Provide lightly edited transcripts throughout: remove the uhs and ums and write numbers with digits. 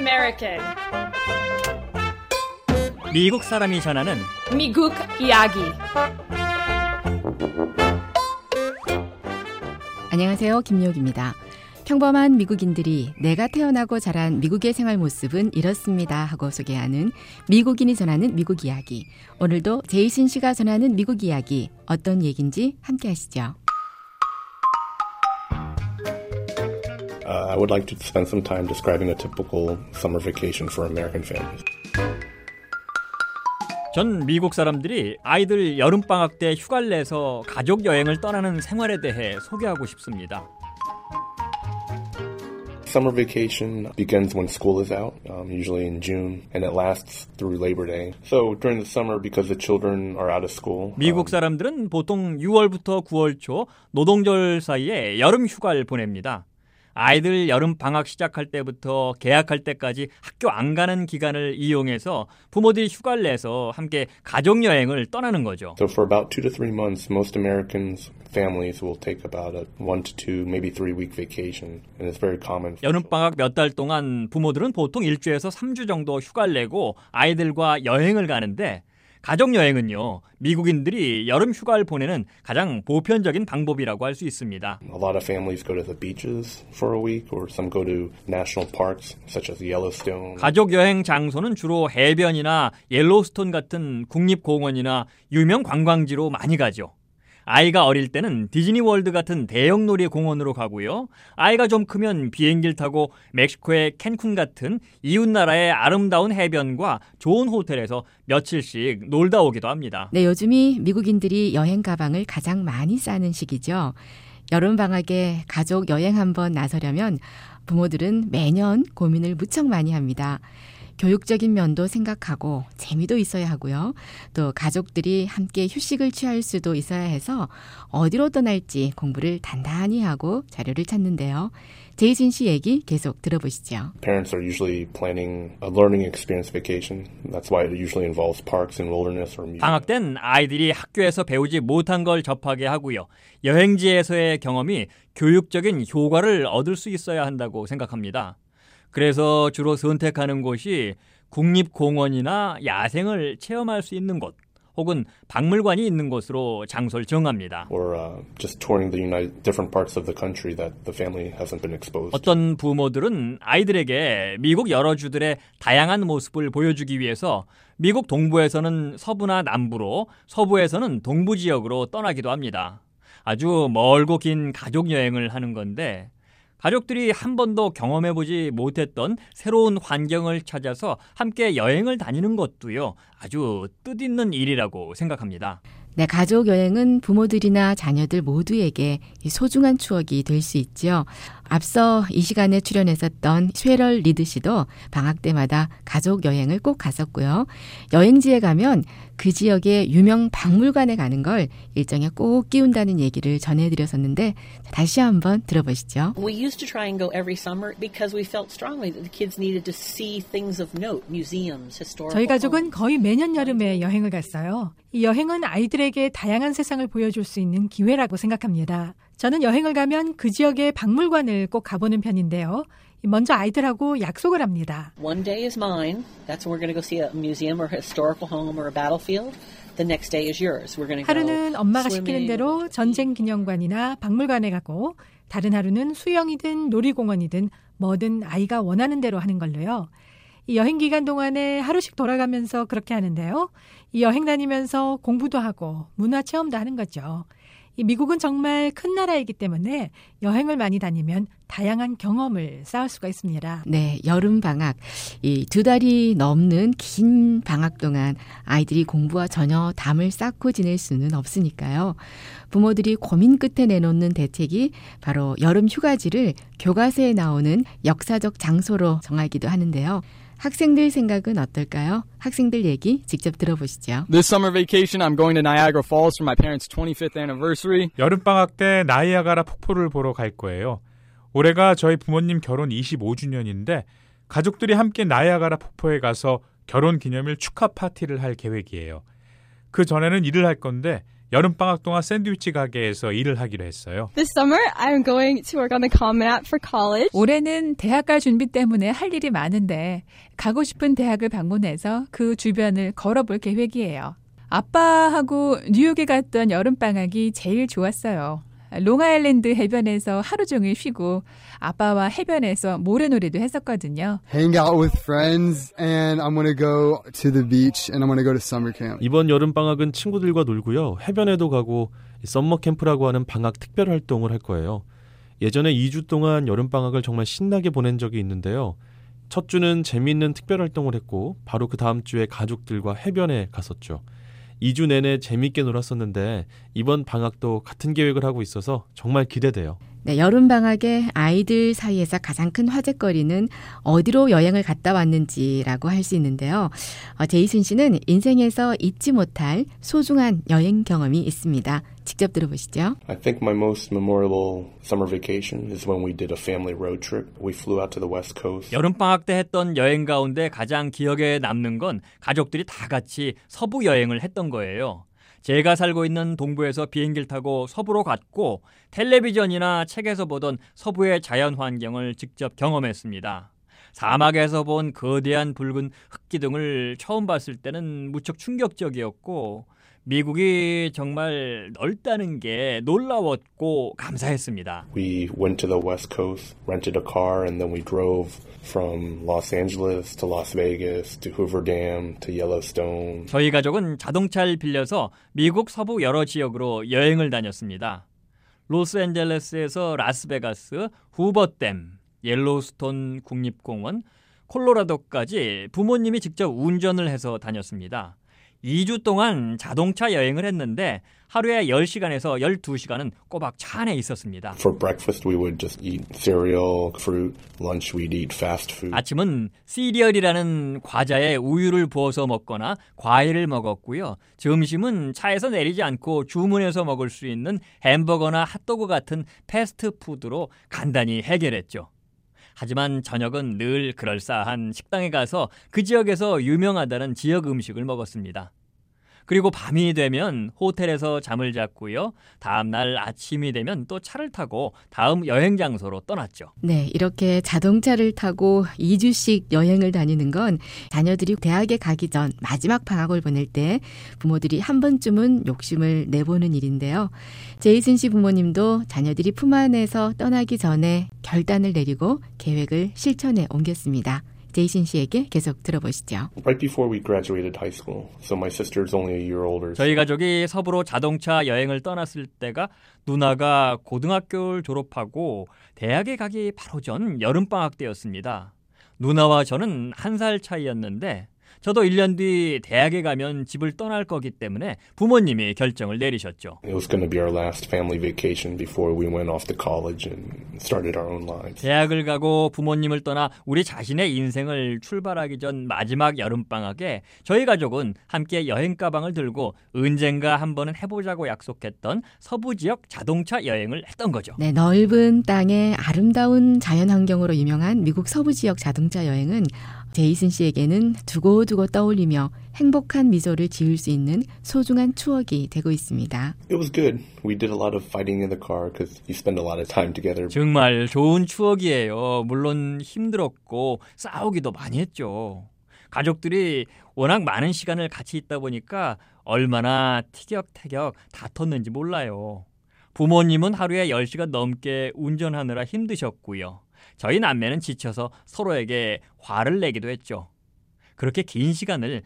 American. 미국 사람이 전하는 미국 이야기. 안녕하세요. 김미옥입니다. 평범한 미국인들이 내가 태어나고 자란 미국의 생활 모습은 이렇습니다 하고 소개하는 미국인이 전하는 미국 이야기. 오늘도 제이슨 씨가 전하는 미국 이야기, 어떤 얘기인지 함께 하시죠. I would like to spend some time describing a typical summer vacation for American families. 전 미국 사람들이 아이들 여름방학 때 휴가를 내서 가족 여행을 떠나는 생활에 대해 소개하고 싶습니다. Summer vacation begins when school is out, usually in June, and it lasts through Labor Day. So during the summer, because the children are out of school, 미국 사람들은 보통 6월부터 9월 초 노동절 사이에 여름 휴가를 보냅니다. 아이들 여름 방학 시작할 때부터 개학할 때까지 학교 안 가는 기간을 이용해서 부모들이 휴가를 내서 함께 가족 여행을 떠나는 거죠. So for about 2 to 3 months, most Americans families will take about a 1 to 2, maybe 3-week vacation, and it's very common. 여름 방학 몇 달 동안 부모들은 보통 1주에서 3주 정도 휴가를 내고 아이들과 여행을 가는데, 가족 여행은요, 미국인들이 여름 휴가를 보내는 가장 보편적인 방법이라고 할 수 있습니다. A lot of families go to the beaches for a week, or some go to national parks such as Yellowstone. 가족 여행 장소는 주로 해변이나 옐로우스톤 같은 국립공원이나 유명 관광지로 많이 가죠. 아이가 어릴 때는 디즈니월드 같은 대형 놀이공원으로 가고요. 아이가 좀 크면 비행기를 타고 멕시코의 캔쿤 같은 이웃나라의 아름다운 해변과 좋은 호텔에서 며칠씩 놀다 오기도 합니다. 네, 요즘이 미국인들이 여행 가방을 가장 많이 싸는 시기죠. 여름방학에 가족 여행 한번 나서려면 부모들은 매년 고민을 무척 많이 합니다. 교육적인 면도 생각하고 재미도 있어야 하고요. 또 가족들이 함께 휴식을 취할 수도 있어야 해서 어디로 떠날지 공부를 단단히 하고 자료를 찾는데요. 제이슨 씨 얘기 계속 들어보시죠. Parents are usually planning a learning experience vacation. That's why it usually involves parks and wilderness or museums. 방학 땐 아이들이 학교에서 배우지 못한 걸 접하게 하고요. 여행지에서의 경험이 교육적인 효과를 얻을 수 있어야 한다고 생각합니다. 그래서 주로 선택하는 곳이 국립공원이나 야생을 체험할 수 있는 곳, 혹은 박물관이 있는 곳으로 장소를 정합니다. Or just touring the different parts of the country that the family hasn't been exposed to. 어떤 부모들은 아이들에게 미국 여러 주들의 다양한 모습을 보여주기 위해서 미국 동부에서는 서부나 남부로, 서부에서는 동부 지역으로 떠나기도 합니다. 아주 멀고 긴 가족 여행을 하는 건데, 가족들이 한 번도 경험해보지 못했던 새로운 환경을 찾아서 함께 여행을 다니는 것도요, 아주 뜻있는 일이라고 생각합니다. 네, 가족 여행은 부모들이나 자녀들 모두에게 소중한 추억이 될 수 있죠. 앞서 이 시간에 출연했었던 쉐럴 리드 씨도 방학 때마다 가족 여행을 꼭 갔었고요. 여행지에 가면 그 지역의 유명 박물관에 가는 걸 일정에 꼭 끼운다는 얘기를 전해드렸었는데, 다시 한번 들어보시죠. We used to try and go every summer because we felt strongly that the kids needed to see things of note, museums, historical. 저희 가족은 거의 매년 여름에 여행을 갔어요. 이 여행은 아이들에게 다양한 세상을 보여줄 수 있는 기회라고 생각합니다. 저는 여행을 가면 그 지역의 박물관을 꼭 가보는 편인데요. 먼저 아이들하고 약속을 합니다. One day is mine. That's when we're going to go see a museum or a historical home or a battlefield. The next day is yours. We're going to go 하루는 엄마가 swimming. 시키는 대로 전쟁 기념관이나 박물관에 가고, 다른 하루는 수영이든 놀이공원이든 뭐든 아이가 원하는 대로 하는 걸로요. 이 여행 기간 동안에 하루씩 돌아가면서 그렇게 하는데요. 이 여행 다니면서 공부도 하고 문화 체험도 하는 거죠. 이 미국은 정말 큰 나라이기 때문에 여행을 많이 다니면 다양한 경험을 쌓을 수가 있습니다. 네, 여름 방학, 이 2달이 넘는 긴 방학 동안 아이들이 공부와 전혀 담을 쌓고 지낼 수는 없으니까요. 부모들이 고민 끝에 내놓는 대책이 바로 여름 휴가지를 교과서에 나오는 역사적 장소로 정하기도 하는데요. 학생들 생각은 어떨까요? 학생들 얘기 직접 들어보시죠. This summer vacation, I'm going to Niagara Falls for my parents' 25th anniversary. 여름방학 때 나이아가라 폭포를 보러 갈 거예요. 올해가 저희 부모님 결혼 25주년인데 가족들이 함께 나이아가라 폭포에 가서 결혼 기념일 축하 파티를 할 계획이에요. 그 전에는 일을 할 건데 여름방학 동안 샌드위치 가게에서 일을 하기로 했어요. This summer, I'm going to work on the Common App for college. 올해는 대학가 준비 때문에 할 일이 많은데 가고 싶은 대학을 방문해서 그 주변을 걸어볼 계획이에요. 아빠하고 뉴욕에 갔던 여름방학이 제일 좋았어요. 롱아일랜드 해변에서 하루 종일 쉬고 아빠와 해변에서 모래놀이도 했었거든요. Hang out with friends and I'm going to go to the beach and I'm going to go to summer camp. 이번 여름방학은 친구들과 놀고요. 해변에도 가고 썸머 캠프라고 하는 방학 특별 활동을 할 거예요. 예전에 2주 동안 여름방학을 정말 신나게 보낸 적이 있는데요. 첫 주는 재미있는 특별 활동을 했고 바로 그 다음 주에 가족들과 해변에 갔었죠. 2주 내내 재밌게 놀았었는데 이번 방학도 같은 계획을 하고 있어서 정말 기대돼요. 네, 여름방학에 아이들 사이에서 가장 큰 화제거리는 어디로 여행을 갔다 왔는지라고 할 수 있는데요. 제이슨 씨는 인생에서 잊지 못할 소중한 여행 경험이 있습니다. 직접 들어보시죠. I think my most memorable summer vacation is when we did a family road trip. We flew out to the West Coast. 여름방학 때 했던 여행 가운데 가장 기억에 남는 건 가족들이 다 같이 서부 여행을 했던 거예요. 제가 살고 있는 동부에서 비행기를 타고 서부로 갔고 텔레비전이나 책에서 보던 서부의 자연 환경을 직접 경험했습니다. 사막에서 본 거대한 붉은 흙기둥을 처음 봤을 때는 무척 충격적이었고 미국이 정말 넓다는 게 놀라웠고 감사했습니다. We went to the West Coast, rented a car, and then we drove from Los Angeles to Las Vegas to Hoover Dam to Yellowstone. 저희 가족은 자동차를 빌려서 미국 서부 여러 지역으로 여행을 다녔습니다. 로스앤젤레스에서 라스베가스, 후버댐, 옐로우스톤 국립공원, 콜로라도까지 부모님이 직접 운전을 해서 다녔습니다. 2주 동안 자동차 여행을 했는데 하루에 10시간에서 12시간은 꼬박 차 안에 있었습니다. For breakfast we would just eat cereal, fruit. Lunch we'd eat fast food. 아침은 시리얼이라는 과자에 우유를 부어서 먹거나 과일을 먹었고요. 점심은 차에서 내리지 않고 주문해서 먹을 수 있는 햄버거나 핫도그 같은 패스트푸드로 간단히 해결했죠. 하지만 저녁은 늘 그럴싸한 식당에 가서 그 지역에서 유명하다는 지역 음식을 먹었습니다. 그리고 밤이 되면 호텔에서 잠을 잤고요. 다음 날 아침이 되면 또 차를 타고 다음 여행 장소로 떠났죠. 네, 이렇게 자동차를 타고 2주씩 여행을 다니는 건 자녀들이 대학에 가기 전 마지막 방학을 보낼 때 부모들이 한 번쯤은 욕심을 내보는 일인데요. 제이슨 씨 부모님도 자녀들이 품 안에서 떠나기 전에 결단을 내리고 계획을 실천에 옮겼습니다. 제이슨 씨에게 계속 들어보시죠. Right before we graduated high school, so my sister's only a year older. 저희 가족이 서부로 자동차 여행을 떠났을 때가 누나가 고등학교를 졸업하고 대학에 가기 바로 전 여름방학 때였습니다. 누나와 저는 1살 차이였는데 저도 1년 뒤 대학에 가면 집을 떠날 거기 때문에 부모님이 결정을 내리셨죠. It was going to be our last family vacation before we went off to college and started our own lives. 대학을 가고 부모님을 떠나 우리 자신의 인생을 출발하기 전 마지막 여름방학에 저희 가족은 함께 여행 가방을 들고 언젠가 한 번은 해보자고 약속했던 서부 지역 자동차 여행을 했던 거죠. 네, 넓은 땅에 아름다운 자연환경으로 유명한 미국 서부 지역 자동차 여행은 제이슨 씨에게는 두고두고 떠올리며 행복한 미소를 지을 수 있는 소중한 추억이 되고 있습니다. It was good. We did a lot of fighting in the car because you spend a lot of time together. 정말 좋은 추억이에요. 물론 힘들었고 싸우기도 많이 했죠. 가족들이 워낙 많은 시간을 같이 있다 보니까 얼마나 티격태격 다퉜는지 몰라요. 부모님은 하루에 10시간 넘게 운전하느라 힘드셨고요. 저희 남매는 지쳐서 서로에게 화를 내기도 했죠. 그렇게 긴 시간을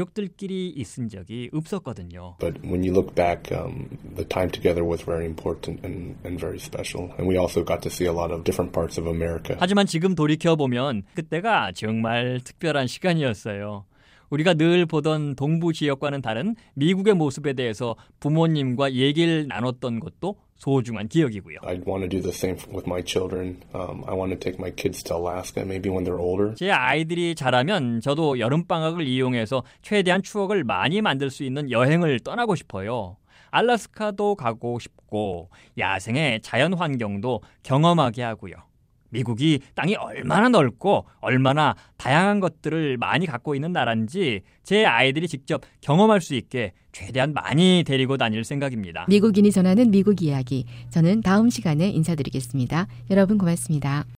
가족들끼리 있은 적이 없었거든요. But when you look back, the time together was very important and very special. And we also got to see a lot of different parts of America. 하지만 지금 돌이켜보면 그때가 정말 특별한 시간이었어요. 우리가 늘 보던 동부 지역과는 다른 미국의 모습에 대해서 부모님과 얘기를 나눴던 것도 소중한 기억이고요. I want to do the same with my children. I want to take my kids to Alaska maybe when they're older. 제 아이들이 자라면 저도 여름방학을 이용해서 최대한 추억을 많이 만들 수 있는 여행을 떠나고 싶어요. 알래스카도 가고 싶고 야생의 자연 환경도 경험하게 하고요. 미국이 땅이 얼마나 넓고 얼마나 다양한 것들을 많이 갖고 있는 나라인지 제 아이들이 직접 경험할 수 있게 최대한 많이 데리고 다닐 생각입니다. 미국인이 전하는 미국 이야기. 저는 다음 시간에 인사드리겠습니다. 여러분 고맙습니다.